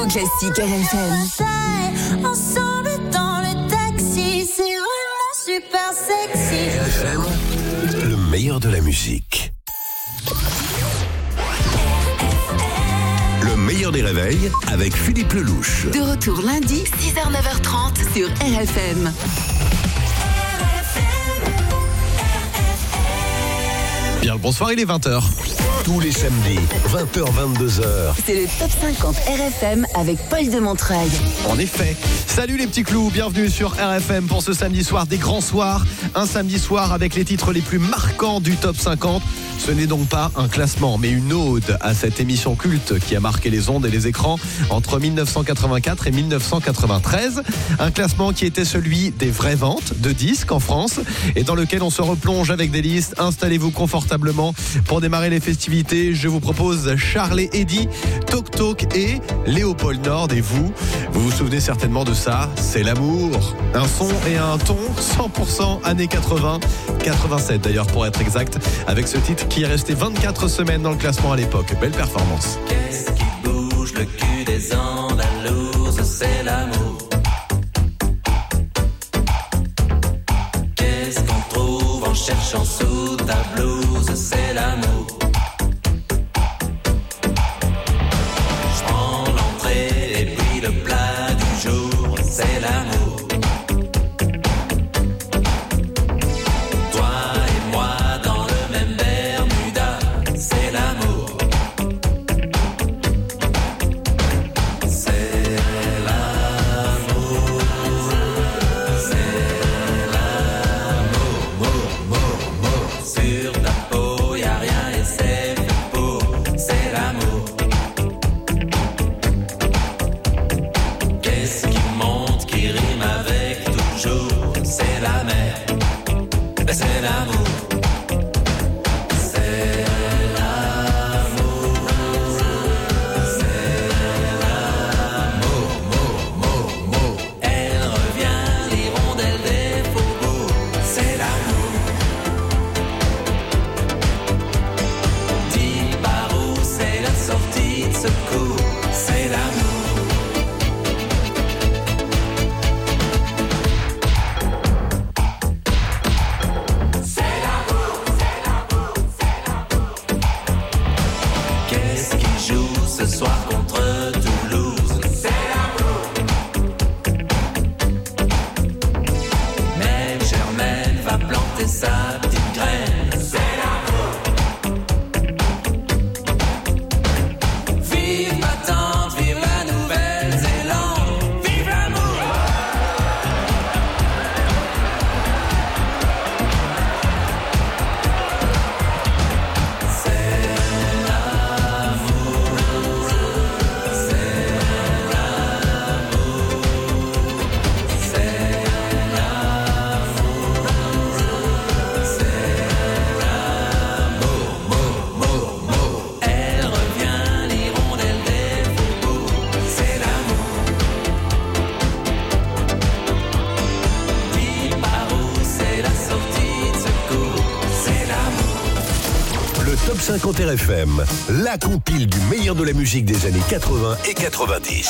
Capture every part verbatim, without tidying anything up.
nouveau classique R F M. Ensemble dans le taxi, c'est vraiment super sexy. R F M, le meilleur de la musique. Le meilleur des réveils avec Philippe Lelouch. De retour lundi, six heures neuf heures trente sur R F M. Bien le bonsoir, il est vingt heures. Tous les samedis, vingt heures vingt-deux heures. C'est le Top cinquante R F M avec Paul de Montreuil. En effet. Salut les petits clous, bienvenue sur R F M pour ce samedi soir des grands soirs. Un samedi soir avec les titres les plus marquants du Top cinquante. Ce n'est donc pas un classement, mais une ode à cette émission culte qui a marqué les ondes et les écrans entre dix-neuf cent quatre-vingt-quatre et dix-neuf cent quatre-vingt-treize. Un classement qui était celui des vraies ventes de disques en France et dans lequel on se replonge avec des listes. Installez-vous confortablement pour démarrer les festivités. Je vous propose Charles et Eddy, Toc Toc et Léopold Nord. Et vous, vous vous souvenez certainement de ça, c'est l'amour. Un son et un ton cent pour cent années quatre-vingts, quatre-vingt-sept d'ailleurs pour être exact, avec ce titre qui est resté vingt-quatre semaines dans le classement à l'époque. Belle performance. Qu'est-ce qui bouge le cul des Andalouses, c'est l'amour. Qu'est-ce qu'on trouve en cherchant sous ta blouse, c'est l'amour. Je prends l'entrée et puis le plat du jour, c'est l'amour. cinquante R F M, la compile du meilleur de la musique des années quatre-vingts et quatre-vingt-dix.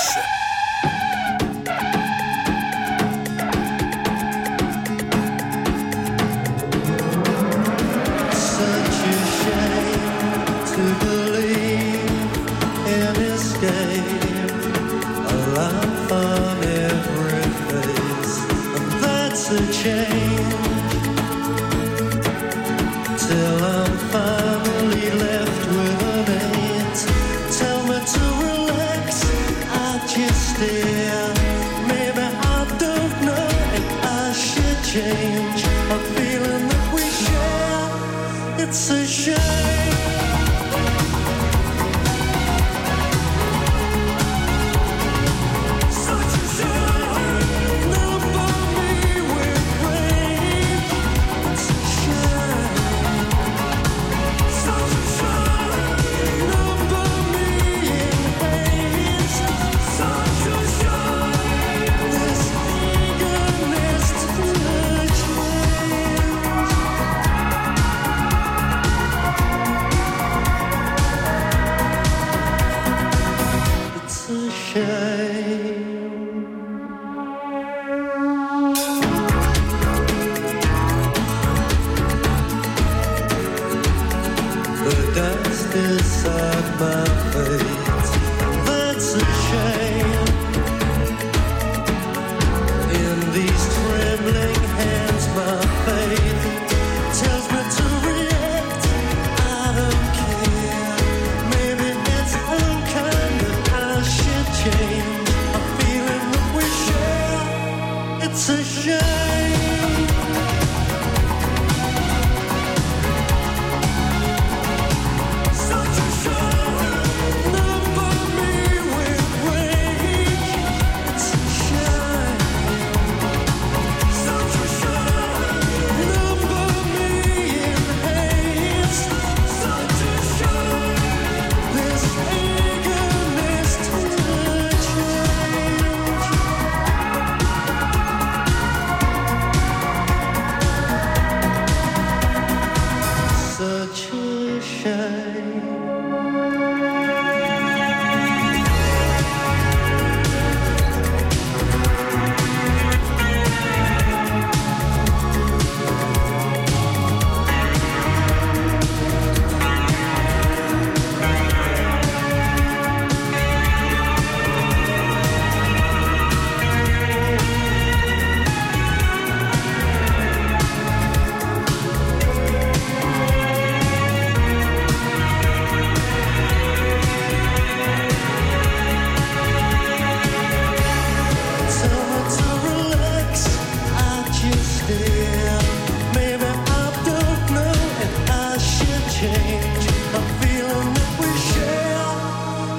Shine.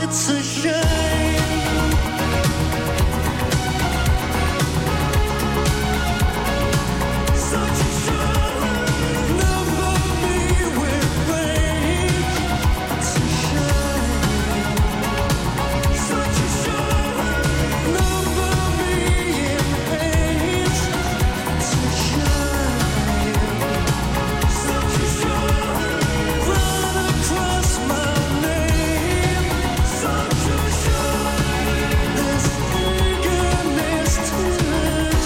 It's a shame. Such a shame. Number me with rain. It's a shame. Such a shame. Number me in pain. It's a shame. Such a shame. Run across my name. Such a shame. This eagerness to change.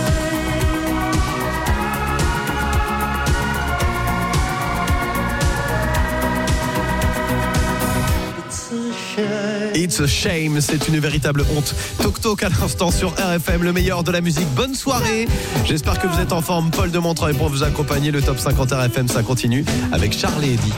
It's a shame. It's a shame, c'est une véritable honte. Toc Toc à l'instant sur R F M, le meilleur de la musique. Bonne soirée. J'espère que vous êtes en forme. Paul de Montreuil pour vous accompagner. Le top cinquante R F M, ça continue avec Charles et Eddy.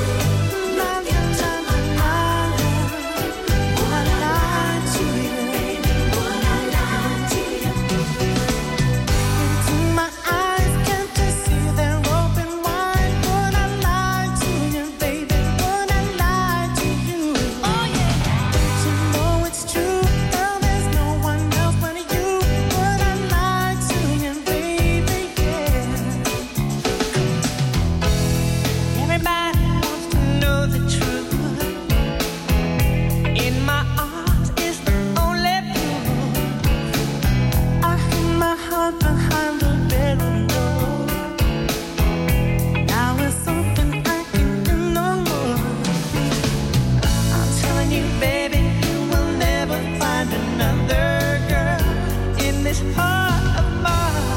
Everybody wants to know the truth. In my arms is the only proof. I hid my heart behind the bedroom door. Now it's something I can do no more. I'm telling you, baby, you will never find another girl in this heart of mine.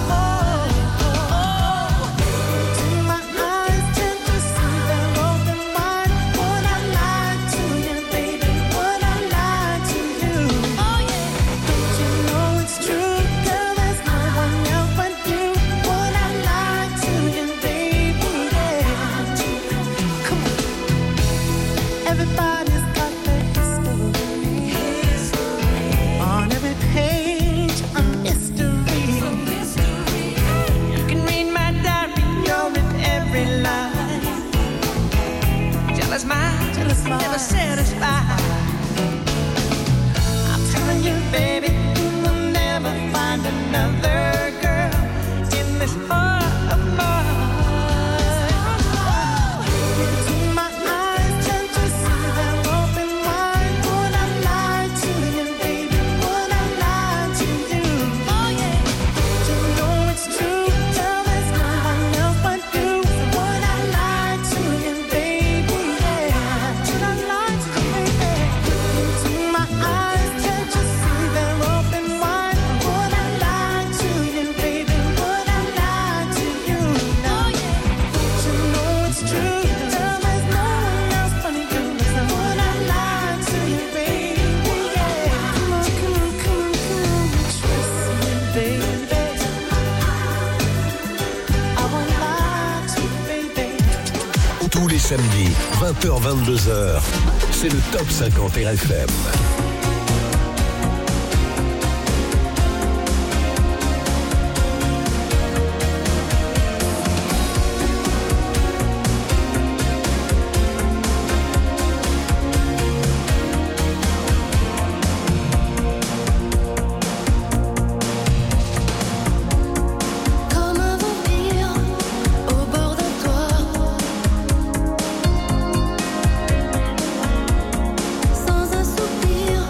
Do my eyes tend to see their open wide? Would I lie to you, baby? Would I lie to you? Oh yeah. Don't you know it's true, girl? There's no one else but you. Would I lie to you, baby? Yeah. Come on. Everybody's got their history. On every page, a mystery. You can read my diary, you're in every line. Jealous mind, jealous mind, never satisfied. I'm telling you, baby, you will never find another girl in this heart of mine. Do my eyes tend to see their open wide? Would I lie to you, baby? Would I lie to you? Oh yeah. Do you know it's true? Girl, there's no one else but you. Would I lie to you, baby? Yeah. Would I lie to you, baby? Do my eyes tend to see their open wide? Would I lie to you, baby? Would I lie to you? Oh yeah. Do you know it's true? Girl, there's no one else but you. Would I lie to you, baby? Yeah. Come on, come on, come on, come on. Trust me, baby. I won't lie to you, baby. Tous les samedis, vingt heures vingt-deux heures, c'est le top cinquante R F M. Comme un vampire au bord d'un toit, sans un soupir.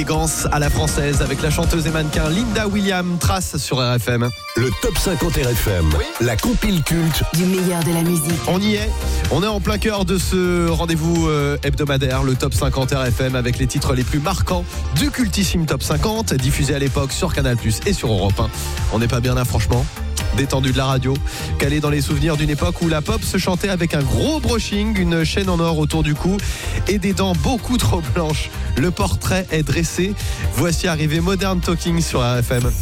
élégance à la française avec la chanteuse et mannequin Linda Williams. Trace sur R F M. Le top cinquante R F M, la compile culte. Du meilleur de la musique. On y est, on est en plein cœur de ce rendez-vous euh, hebdomadaire, le top cinquante R F M, avec les titres les plus marquants du cultissime top cinquante, diffusé à l'époque sur Canal plus, et sur Europe un. On n'est pas bien là franchement, détendu de la radio, calé dans les souvenirs d'une époque où la pop se chantait avec un gros brushing, une chaîne en or autour du cou et des dents beaucoup trop blanches. Le portrait est dressé. Voici arrivé Modern Talking sur R F M.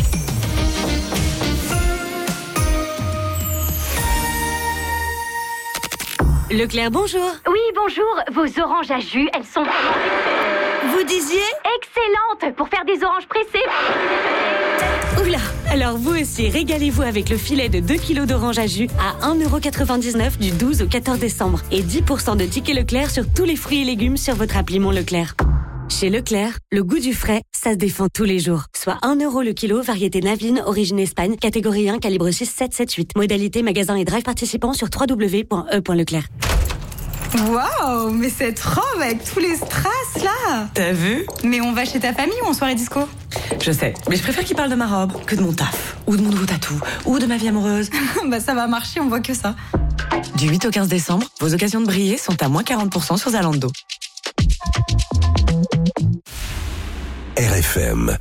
Leclerc, bonjour. Oui, bonjour. Vos oranges à jus, elles sont vraiment Vous disiez excellentes pour faire des oranges pressées. Oula. Alors vous aussi, régalez-vous avec le filet de deux kilos d'orange à jus à un euro quatre-vingt-dix-neuf du douze au quatorze décembre. Et dix pour cent de tickets Leclerc sur tous les fruits et légumes sur votre appli Mon Leclerc. Chez Leclerc, le goût du frais, ça se défend tous les jours. Soit un euro le kilo, variété Navine, origine Espagne, catégorie un, calibre six sept sept huit. Modalité magasin et drive participant sur w w w point e point leclerc. Waouh, mais cette robe avec tous les strass là. T'as vu? Mais on va chez ta famille ou en soirée disco? Je sais, mais je préfère qu'il parle de ma robe que de mon taf, ou de mon nouveau tatou, ou de ma vie amoureuse. Bah ça va marcher, on voit que ça. Du huit au quinze décembre, vos occasions de briller sont à moins quarante pour cent sur Zalando. R F M.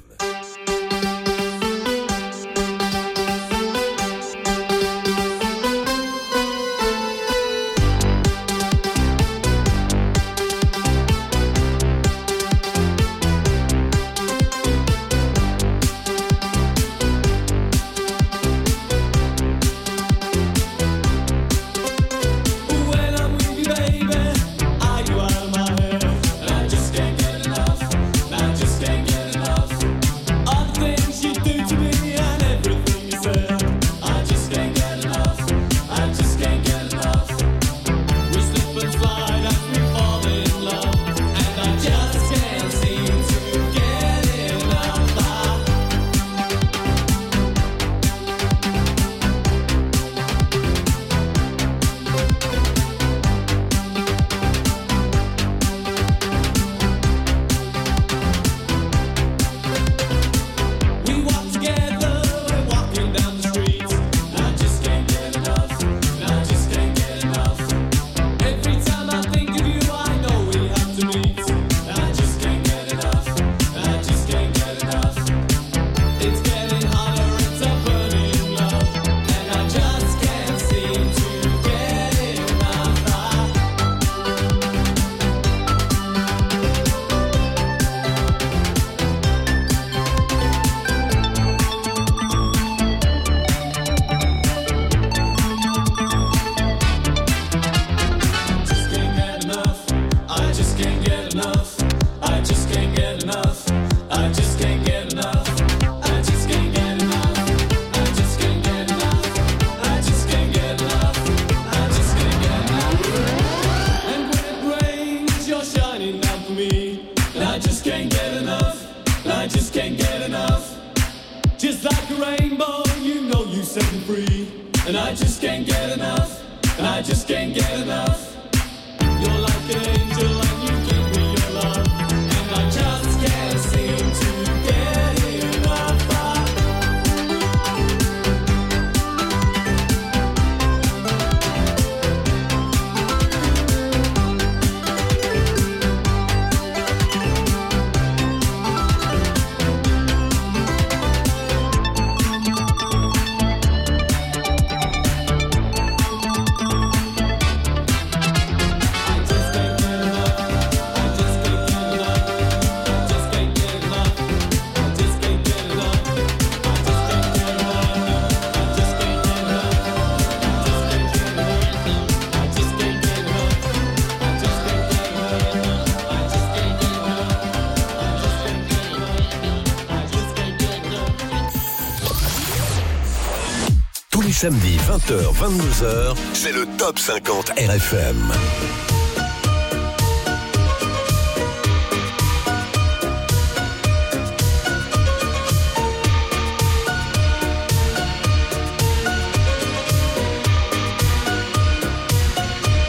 Samedi vingt heures vingt-deux heures, c'est le top cinquante R F M.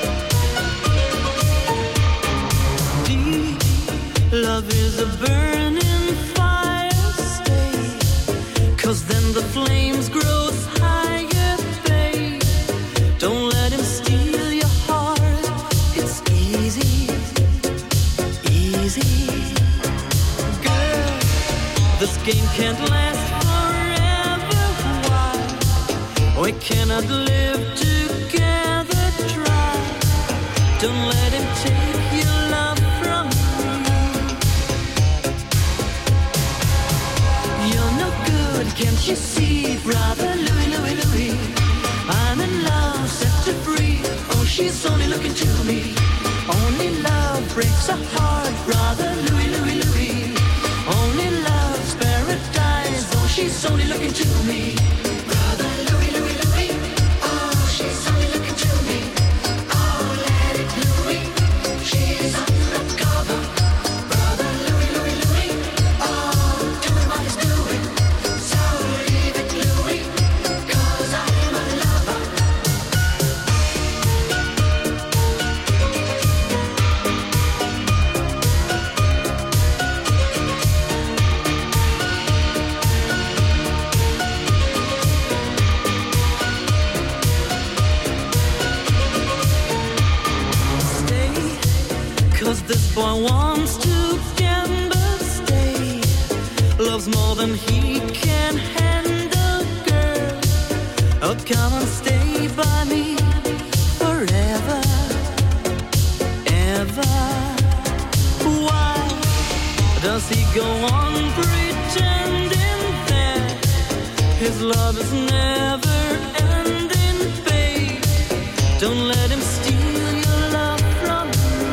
Deep love is a burn and the flames grow higher, babe. Don't let him steal your heart. It's easy, easy. Girl, this game can't last forever. Why? We cannot live together. Try. Don't let him take your love from me. You're no good, can't you see, brother Louis, Louis, Louis? I'm in love, set to free. Oh, she's only looking to me. Only love breaks a heart, brother Louis, Louis, Louis. Only love's paradise. Oh, she's only looking to me. Brother Louis, Louis, Louis. Oh, she's only looking to me. Oh, let it Louis. She's undercover. Brother Louis, Louis, Louis. Oh, doing what he's doing. So leave it Louis, 'cause I'm a lover. Stay, 'cause this boy wants to gamble. Stay, loves more than he can handle, girl. Oh, come and stay by me forever, ever. Why does he go on pretending that his love is never ending, babe? Don't let him steal your love from me.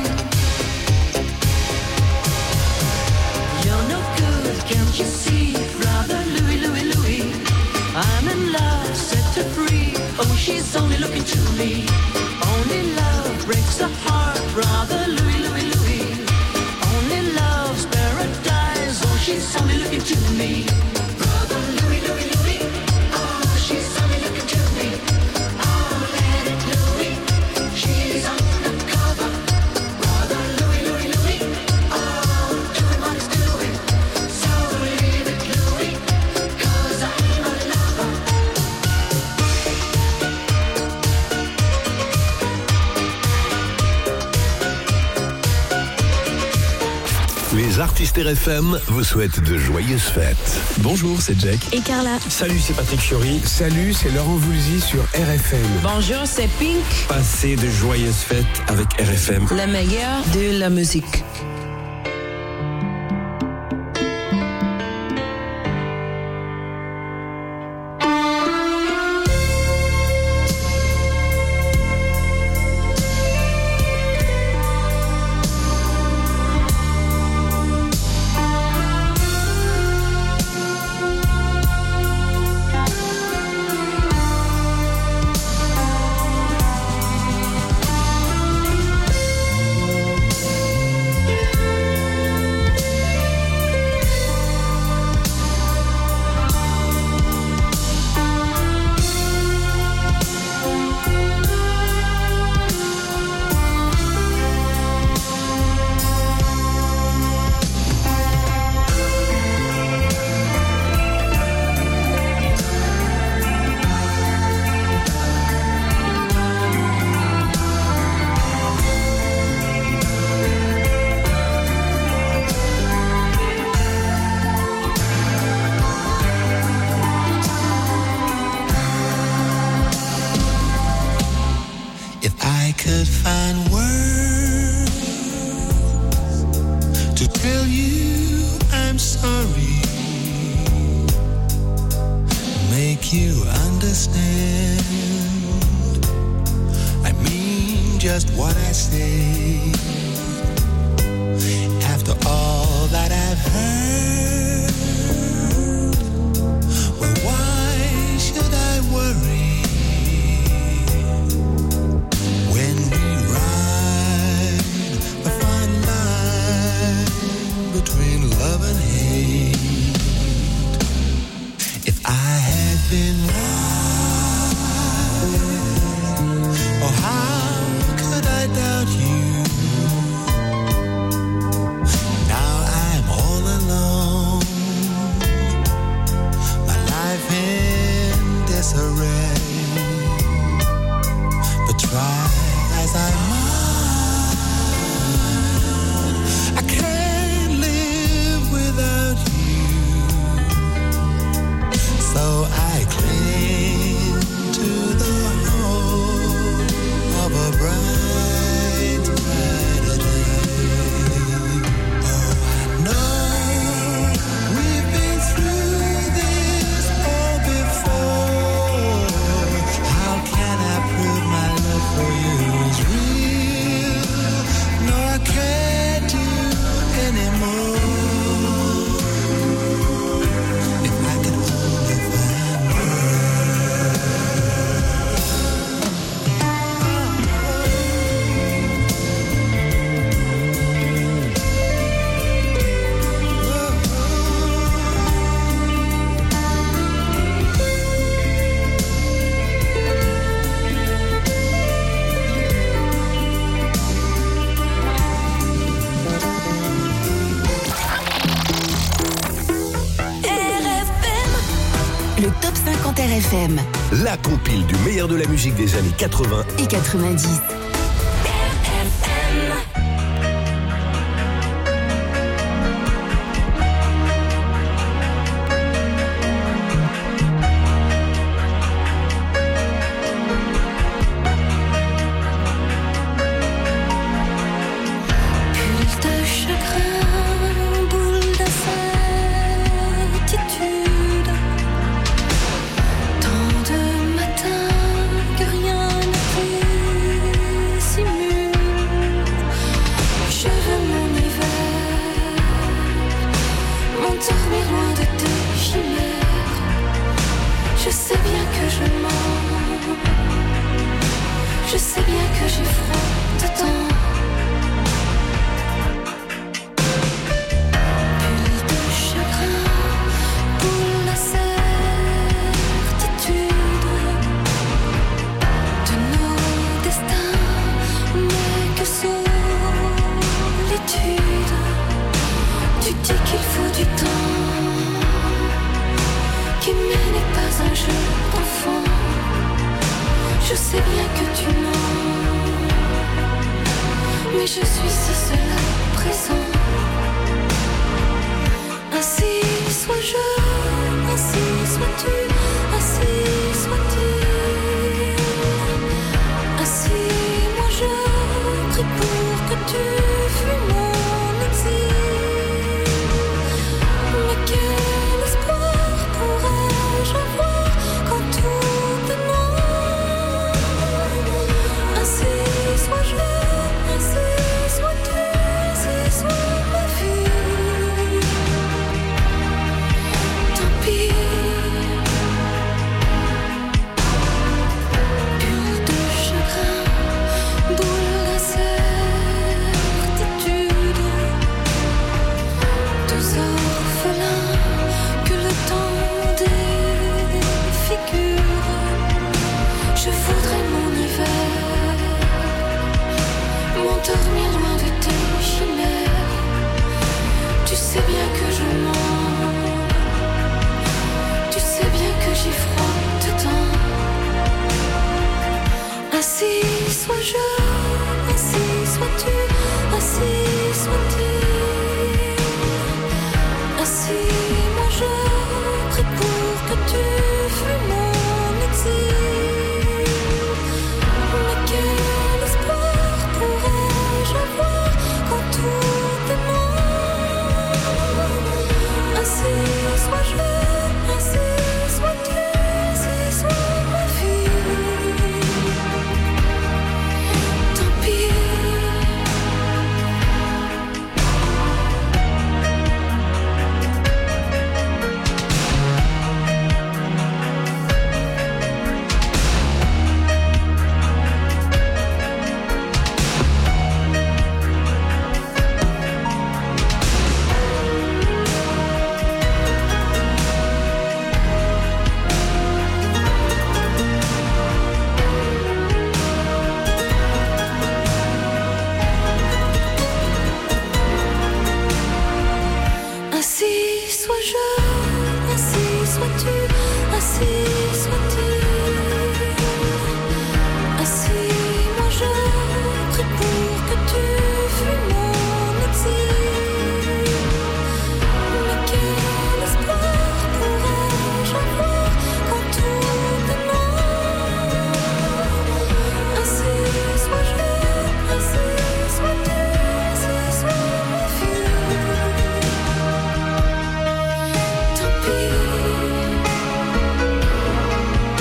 You're no good, can't you see, brother Louis, Louis, Louis? I'm in love, set to free. Oh, she's only looking to me. Only love breaks a heart, brother Louis, Louis, Louis. Only love's paradise. Oh, she's only looking to me. Brother Louis, Louis, Louis. Oh, she's only looking to me. Oh, let it Louis. She's undercover. Brother Louis, Louis, Louis. Oh, doing what he's doing. So leave it Louis, 'cause I'm a lover. Les artistes R F M vous souhaitent de joyeuses fêtes. Bonjour, c'est Jack. Et Carla. Salut, c'est Patrick Fiori. Salut, c'est Laurent Voulzy sur R F M. Bonjour, c'est Pink. Passez de joyeuses fêtes avec R F M. La meilleure de la musique. You understand. I mean just what I say. After all that I've heard, well, why should I worry when we ride a fine line between love and hate? If I had been right, oh, how could I doubt you? Now I'm all alone. My life le top cinquante R F M. La compile du meilleur de la musique des années quatre-vingts et quatre-vingt-dix. Tant pis.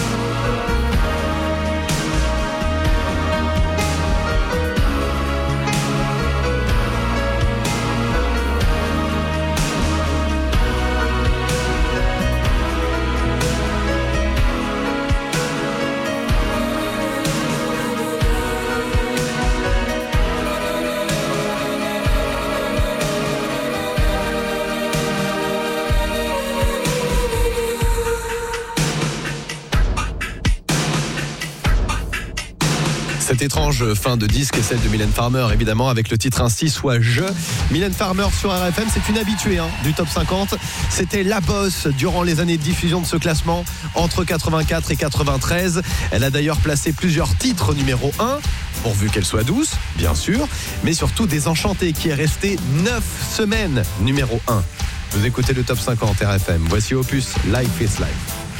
Cette étrange fin de disque est celle de Mylène Farmer, évidemment, avec le titre ainsi soit je. Mylène Farmer sur R F M, c'est une habituée hein, du top cinquante. C'était la bosse durant les années de diffusion de ce classement entre quatre-vingt-quatre et quatre-vingt-treize. Elle a d'ailleurs placé plusieurs titres numéro un, pourvu qu'elle soit douce, bien sûr, mais surtout Désenchantée qui est resté neuf semaines numéro un. Vous écoutez le top cinquante R F M. Voici Opus, Life is Life.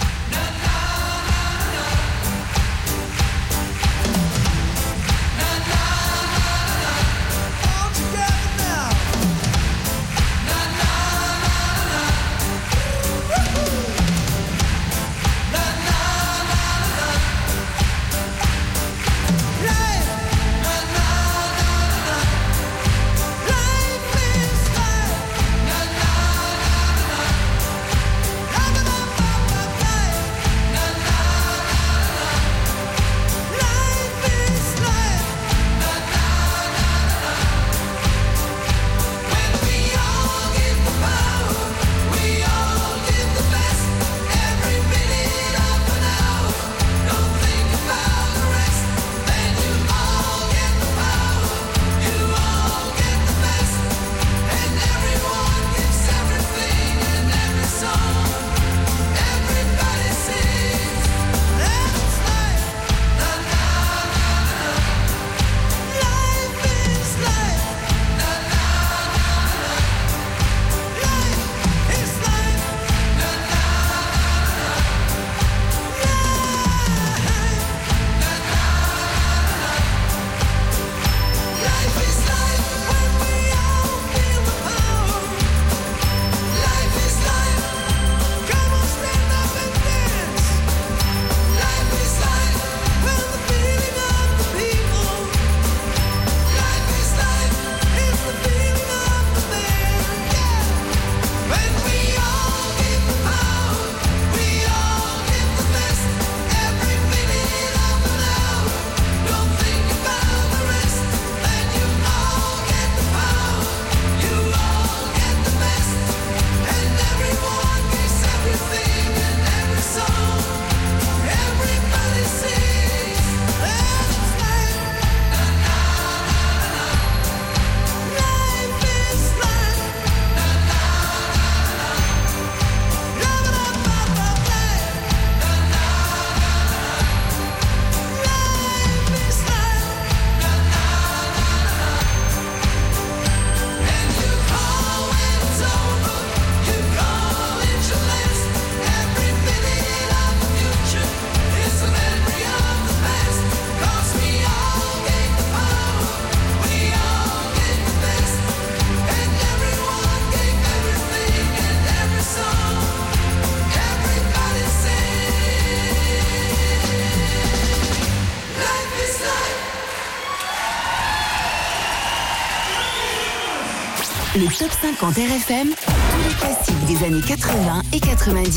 Le top cinquante R F M, tous les classiques des années quatre-vingts et quatre-vingt-dix.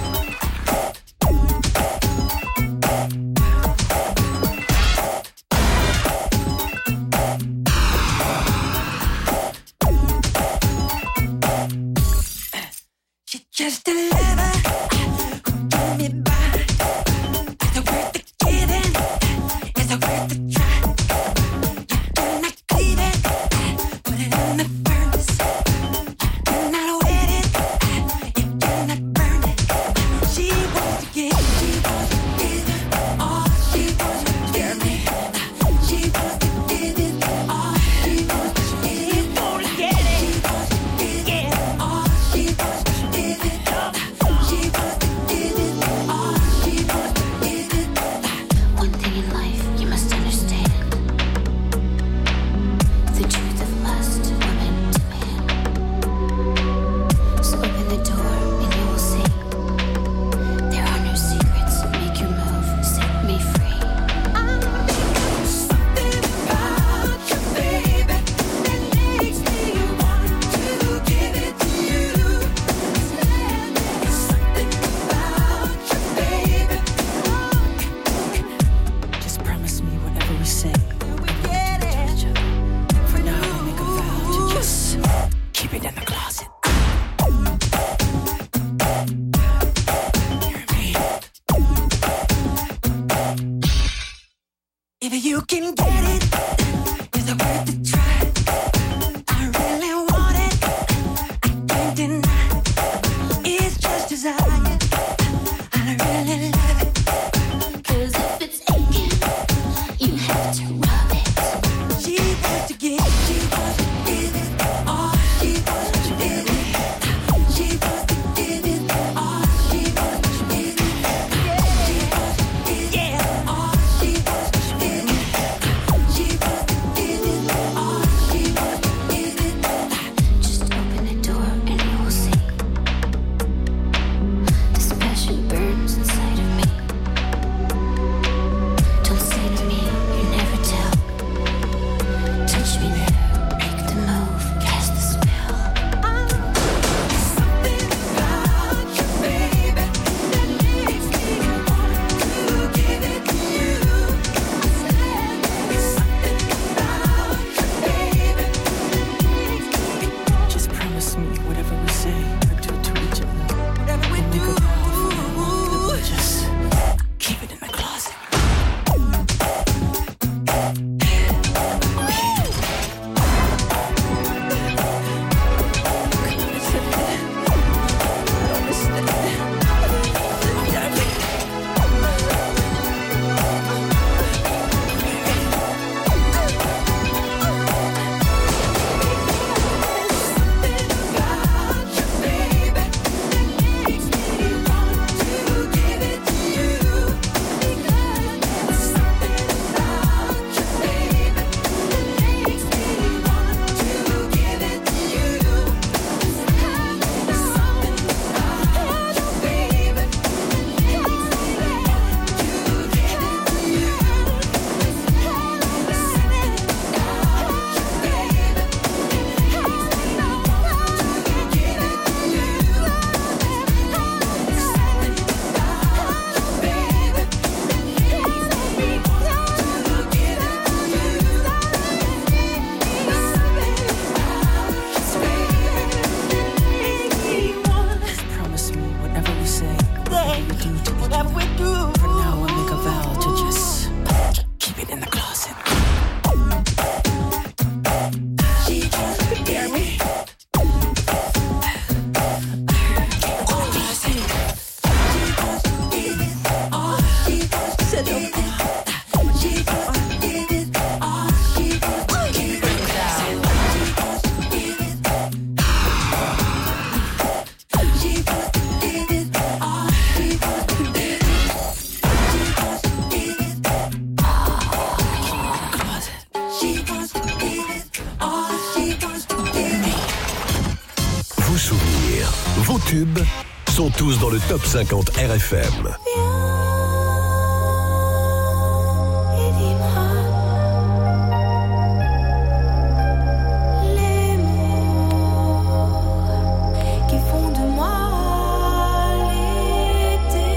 Just a lover, who told me by. Is it worth the giving? Is it worth the try? You do not cleave it, put it in the furnace. Do not wet it, you do not burn it. She wants to give, she wants to give it all. She wants to give me. She wants to give it all. She wants to give it. You won't get it. She wants to give it all. She wants to give it. She wants to give it all. Baby, you can get it. It's worth a try. I really want it. I can't deny. It's just desire. I really love it. 'Cause if it's aching, you have to rub it. She wants to give, she wants to give it all. She wants to give it. She wants to give it all. She wants to give it. She wants to give it all. She wants to give it. She wants to give it all. She wants to give it. Just open the door and you'll see. This passion burns inside of me. Don't say to me, you never tell. Touch me there, make the move, cast the spell. Something about you, baby, that makes me want to give it to you. I said, there's something about you, baby, that makes me want. Just promise me whatever we say or do to each other. Whatever we do, just keep it in the closet. Promise me whatever we say, whatever we do to whatever we do. For now, I make a vow to just keep it in the closet. She just hear me. Vos souvenirs, vos tubes sont tous dans le top cinquante R F M. Les mots qui font de moi l'été.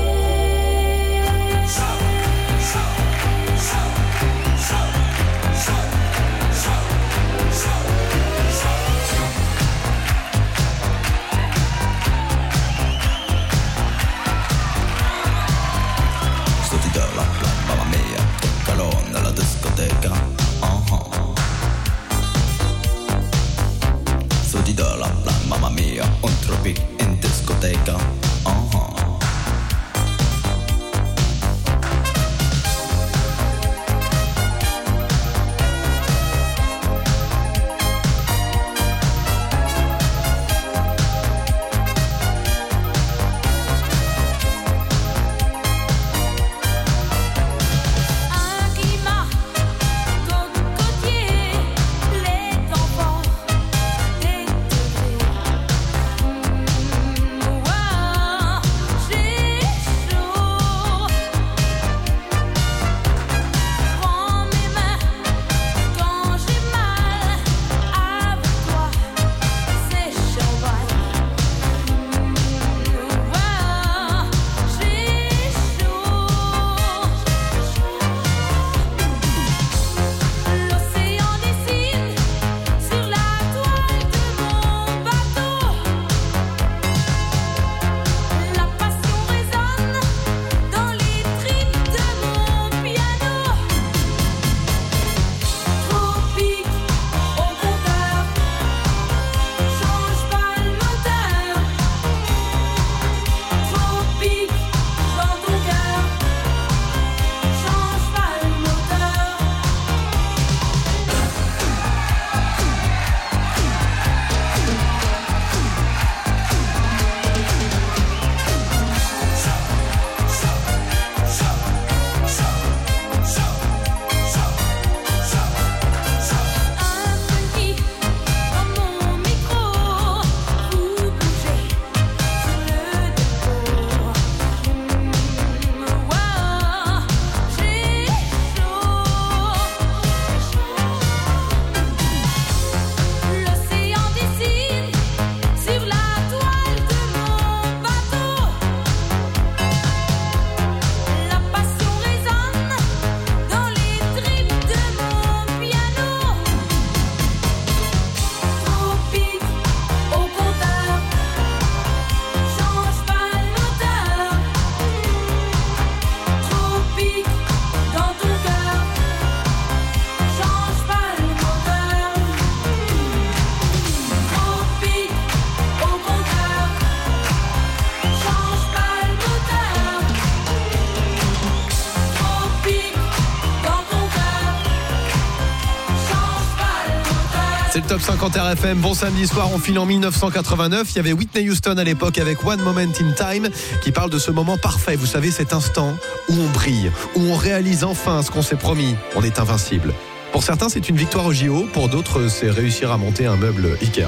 C'est le top cinquante R F M. Bon samedi soir, on file en dix-neuf cent quatre-vingt-neuf. Il y avait Whitney Houston à l'époque avec One Moment in Time qui parle de ce moment parfait. Vous savez, cet instant où on brille, où on réalise enfin ce qu'on s'est promis. On est invincible. Pour certains, c'est une victoire au J O. Pour d'autres, c'est réussir à monter un meuble Ikea.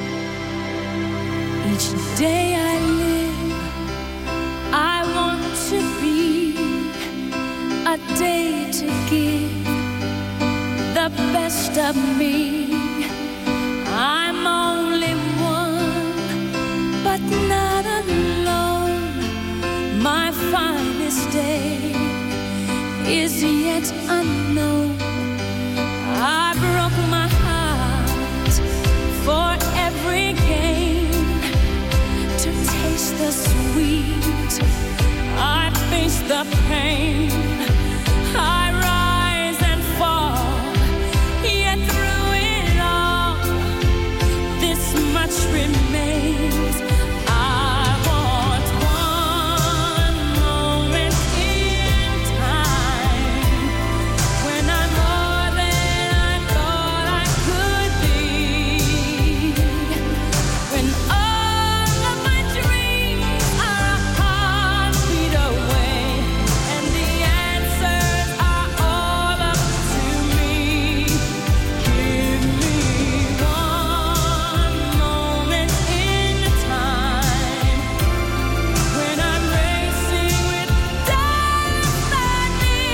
Each day I live, I want to be a day to give the best of me. I'm only one, but not alone. My finest day is yet unknown. I broke my heart for every game to taste the sweet. I face the pain. I rise and fall. Yet through it all, this much remains. I want one moment in time when I'm more than I thought I could be. When all of my dreams are a heartbeat away, and the answers are all up to me. Give me one moment in time when I'm racing with destiny.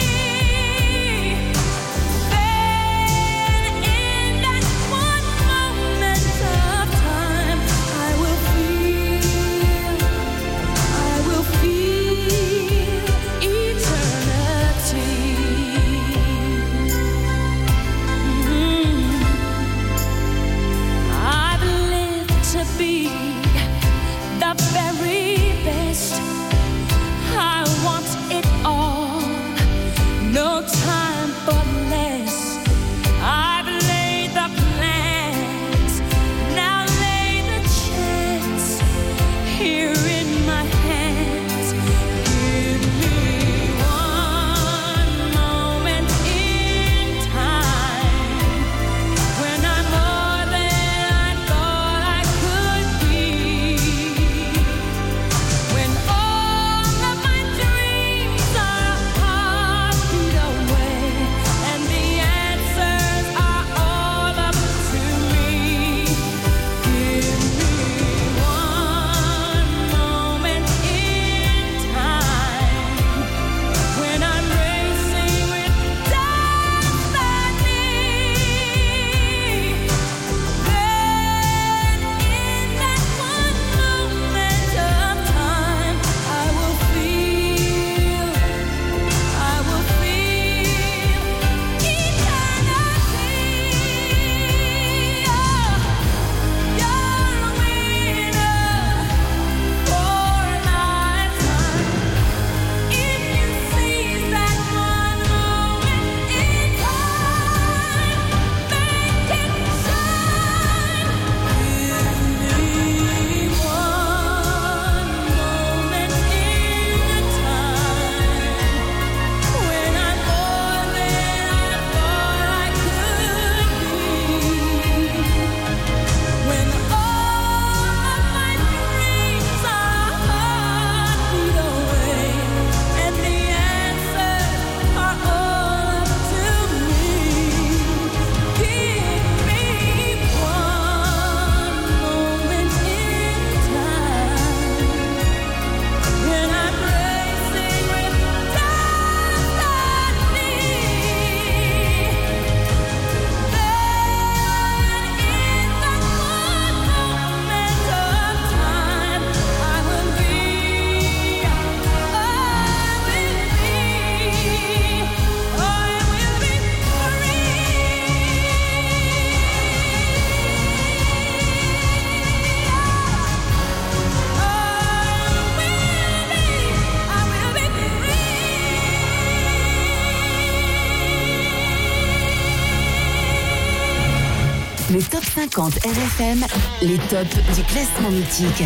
Then in that one moment of time, I will feel, I will feel eternity. Mm. I've lived to be the very best. I want it all, no time for less. I've laid the plans, now lay the chance here in my hands. Give me one moment in time when I'm more than I thought I could be. When all of my dreams are a heartbeat away, and the answers are all up to me. Give me one moment in time when I'm racing with destiny. Then in that one moment of time, I will feel, I will feel eternity. You're a winner for a lifetime if you seize that one moment in time. Make it shine. Give me one moment in time when I'm more than I thought I could be. When all of my dreams are a heartbeat away, and the answers are all up to me. Give me one moment in time when I'm racing with destiny. Then in that one moment of time, I will be, I will be, I will be Le top cinquante R F M, les tops du classement mythique.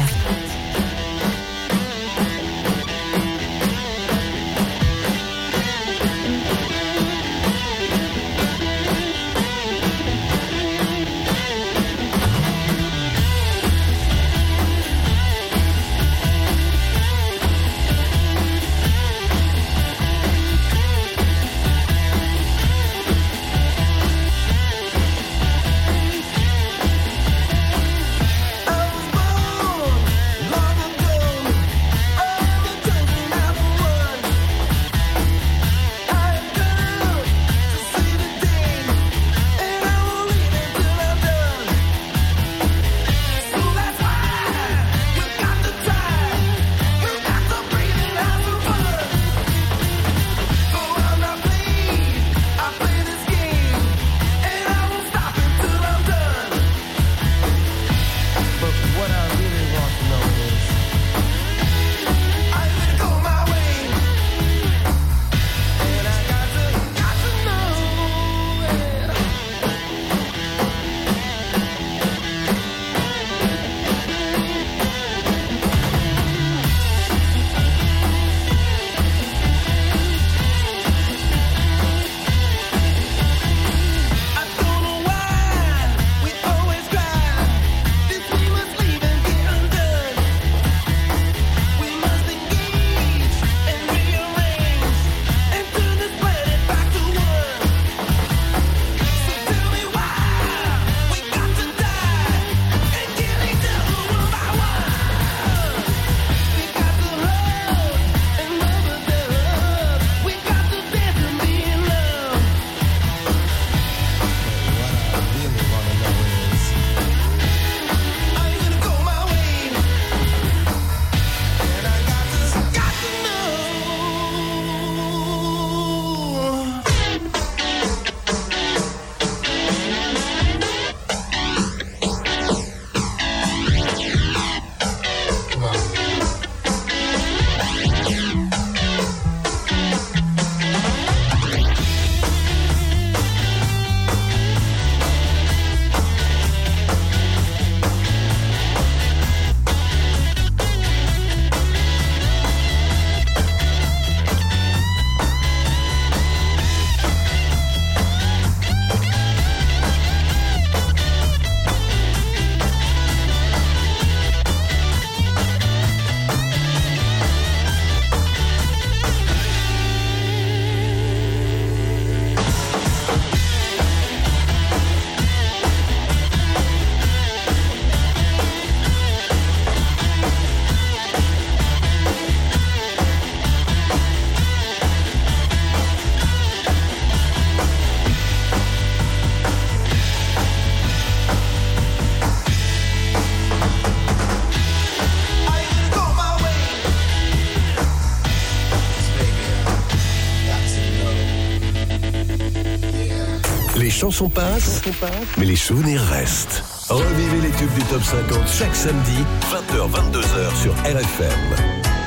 chansons passent, mais les souvenirs restent. Revivez les tubes du Top cinquante chaque samedi, vingt heures vingt-deux heures sur R F M.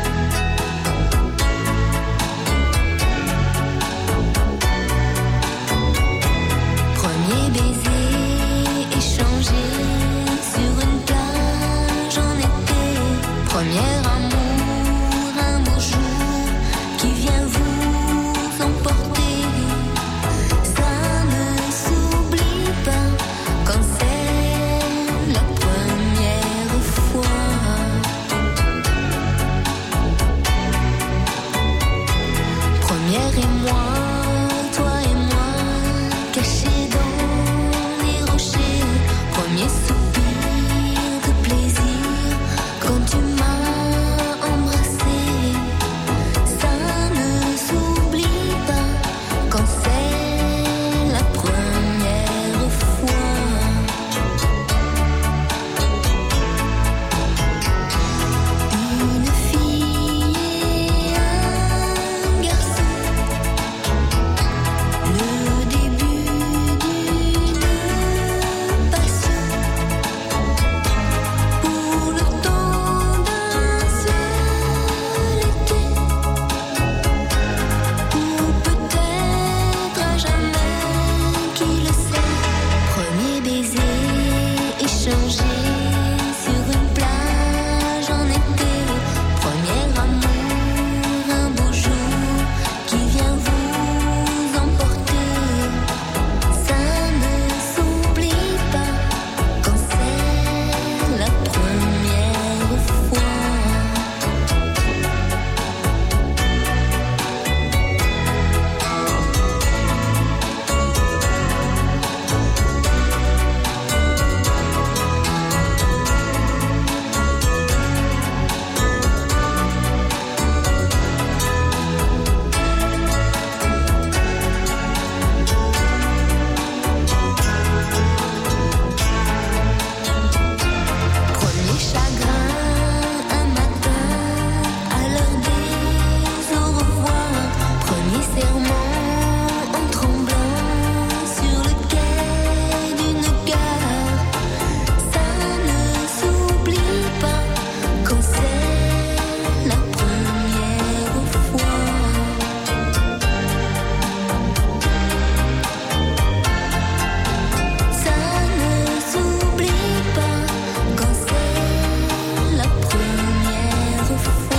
Premier baiser échangé sur une plage en été. Premier amour, un beau jour qui vient vous emporter. Ça ne s'oublie pas quand c'est la première fois. Première et moi, toi et moi, cachés dans les rochers. Premier soupir de plaisir quand tu m'as embrassé. Ça ne s'oublie pas quand c'est la première fois. Une fille et un garçon, le début d'une passion. Pour le temps d'un seul été, ou peut-être à jamais, qui le sait. Premier baiser échangé sur une plage en été. Premier amour, un beau jour qui vient vous emporter. Ça ne s'oublie pas quand c'est la première fois. Premier chagrin, un matin, à l'heure des au revoir. Premier serment en tremblant sur le quai d'une gare. Ça ne s'oublie pas quand c'est la première fois. Ça ne s'oublie pas quand c'est la première fois.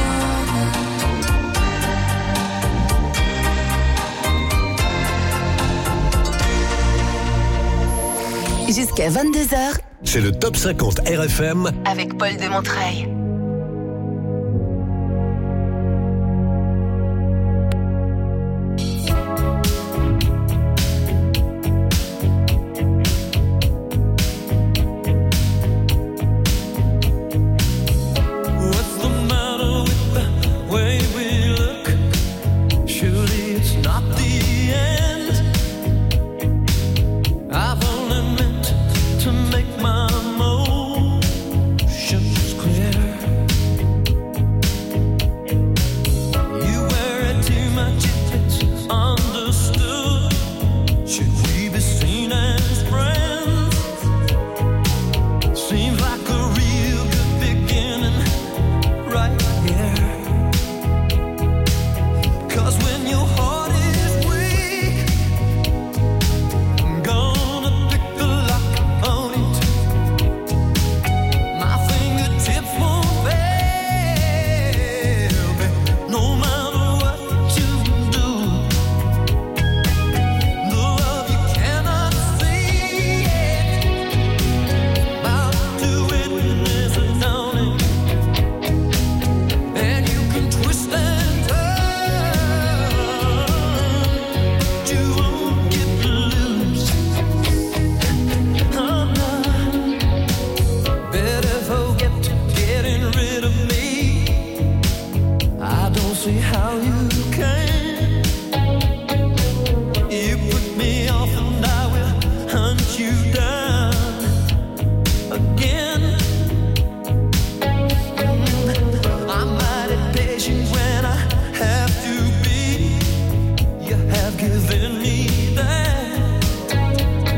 Jusqu'à vingt-deux heures C'est le Top cinquante R F M avec Paul de Montreuil. What's the matter with the way we look? Surely it's not the end. I've only meant to make my motions clear. You worry too much if it's understood. Should we be seen as friends? Seems like a real good beginning right here. 'Cause when your heart is weak, I'm gonna pick the lock on it. My fingertips won't fail me, no matter what you do. The love you cannot see it, about to witness it, don't it? And you can twist and turn, but you won't get loose. Oh no, better forget getting rid of me. I don't see how you can. You put me off and I will hunt you down again. Mm, I'm mighty patient when I have to be. You have given me that.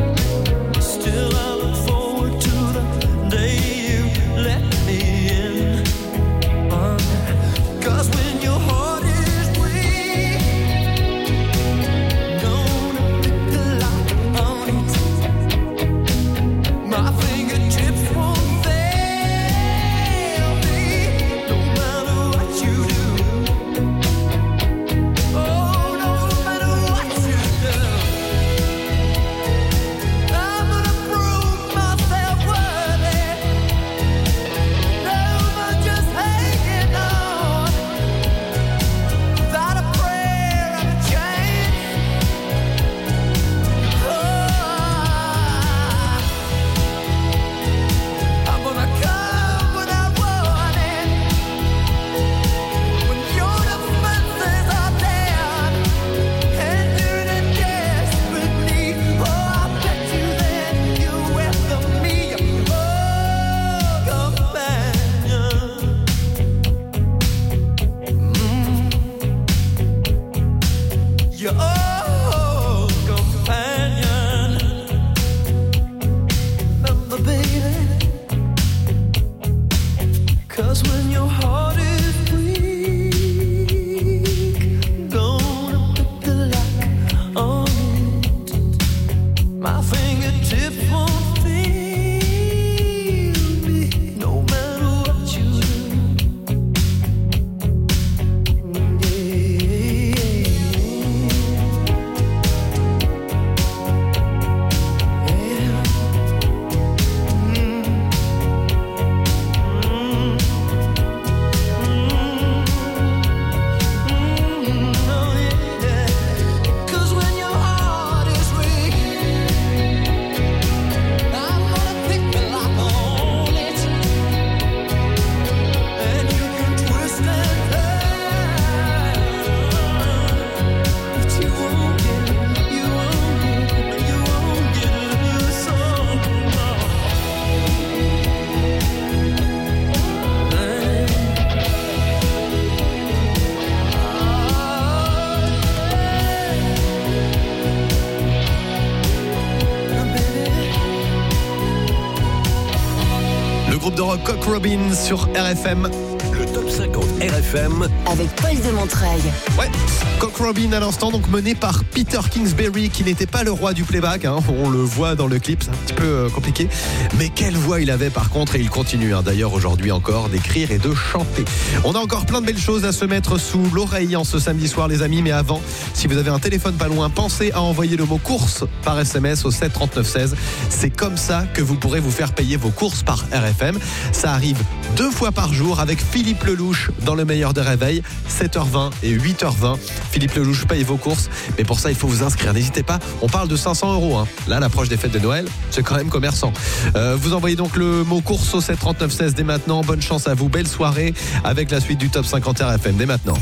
sur Cock Robin sur R F M. Le top cinquante R F M avec Paul de Montreuil. Ouais, Cock Robin à l'instant, donc mené par Peter Kingsbury, qui n'était pas le roi du playback, hein. On le voit dans le clip, c'est un petit peu euh, compliqué. Mais quelle voix il avait par contre, et il continue hein, d'ailleurs aujourd'hui encore d'écrire et de chanter. On a encore plein de belles choses à se mettre sous l'oreille en ce samedi soir les amis, mais avant, si vous avez un téléphone pas loin, pensez à envoyer le mot course par S M S au sept trente-neuf seize. C'est comme ça que vous pourrez vous faire payer vos courses par R F M. Ça arrive deux fois par jour avec Philippe Lelouch dans le meilleur des réveils, sept heures vingt et huit heures vingt. Philippe Lelouch paye vos courses, mais pour ça il faut vous inscrire, n'hésitez pas, on parle de cinq cents euros hein. Là l'approche des fêtes de Noël, c'est quand même commerçant. euh, Vous envoyez donc le mot course au sept trente-neuf seize dès maintenant. Bonne chance à vous, belle soirée avec la suite du top cinquante R F M dès maintenant.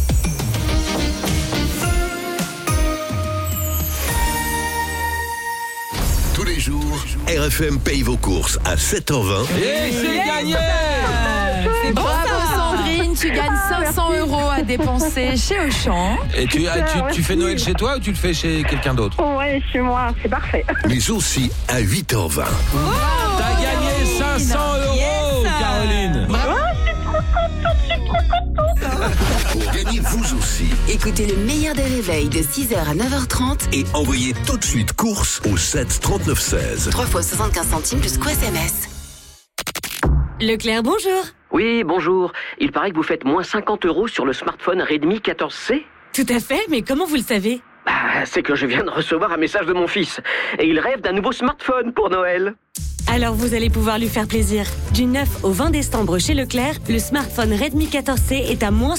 tous les jours. R F M paye vos courses à sept heures vingt. Et c'est gagné. C'est bravo Sandrine, tu gagnes cinq cents euros à dépenser chez Auchan. Et tu, Super, tu, tu fais merci. Noël chez toi ou tu le fais chez quelqu'un d'autre? Ouais, chez moi, c'est parfait. Mais aussi à huit heures vingt. T'as gagné cinq cents euros, Caroline. Pour gagner vous aussi. Écoutez le meilleur des réveils de six heures à neuf heures trente. Et envoyez tout de suite course au sept trente-neuf seize. trois fois soixante-quinze centimes plus quoi S M S. Leclerc, bonjour. Oui, bonjour. Il paraît que vous faites moins cinquante euros sur le smartphone Redmi quatorze C. Tout à fait, mais comment vous le savez? Bah, c'est que je viens de recevoir un message de mon fils. Et il rêve d'un nouveau smartphone pour Noël. Alors vous allez pouvoir lui faire plaisir. Du neuf au vingt décembre chez Leclerc, le smartphone Redmi quatorze C est à moins